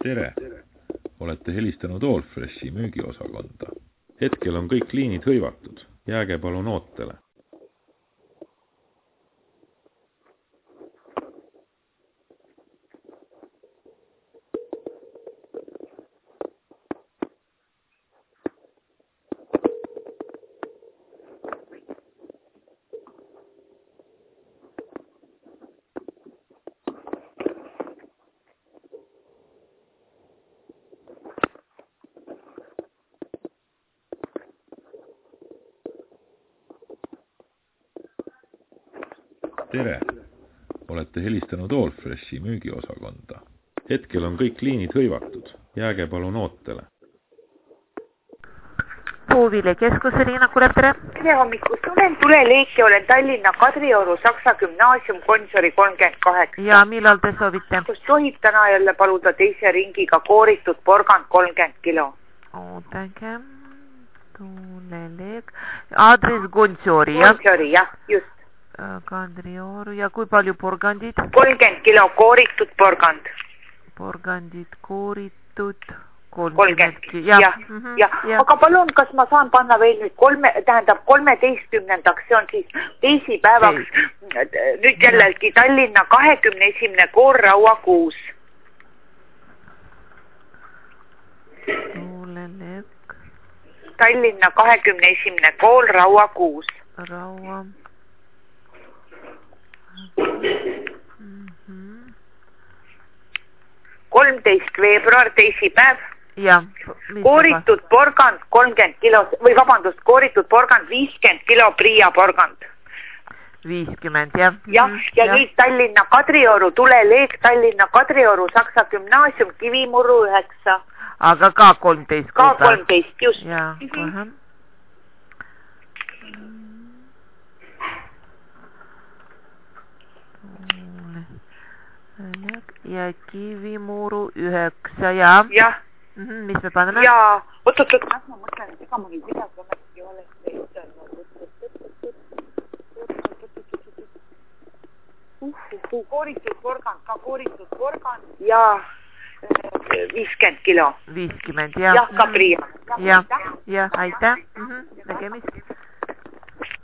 Tere! Olete helistanud Allfreshi müügiosakonda. Hetkel on kõik liinid hõivatud. Jääge palun ootele. Tere! Olete helistanud Allfreshi müügiosakonda. Hetkel on kõik liinid hõivatud. Jääge palun ootele. Puuvile keskuse Liina Kulev, tere! Tere hommikust! Olen tuleleek ja olen Tallinna Kadrioru Saksa Gümnaasium Konsori 38. Ja millal te soovite? Kus tohib täna jälle paluda teise ringiga kooritud porgand 30 kilo? Oodake. Tuleleek. Aadres Konsori, jah? Konsori, jah, just. Kadrioru ja kui palju porgandid? 30 kilo kooritud porgand. Porgandid kooritud 30 kilo, jah. Aga palun, kas ma saan panna veel nüüd 13. see on siis teisipäevaks, nüüd jällegi Tallinna 21. kool Raua 6. Tuleleek. Tallinna 21. kool Raua 6. Raua. 13. veebruar, teisipäev. Ja. Kooritud porgand 30 kilo, või vabandust, kooritud porgand 50 kilo Priia porgand. 50, jah. Ja nüüd Tallinna Kadrioru tuleleek, Tallinna Kadrioru Saksa Gümnaasium, Kivimuru 9. Aga ka 13. Ka 13, just. Ja, kohe. Ja Kivimuru 9, ja. Jah. Mis me paneme? Ja, oot, ma mõtlen, et ega ma nüüd midagi ometi oleks kooritud porgand, ka kooritud porgand. Ja 50 kilo. 50, jah. Jah, ka Priia. Ja, aitäh. Nägemist.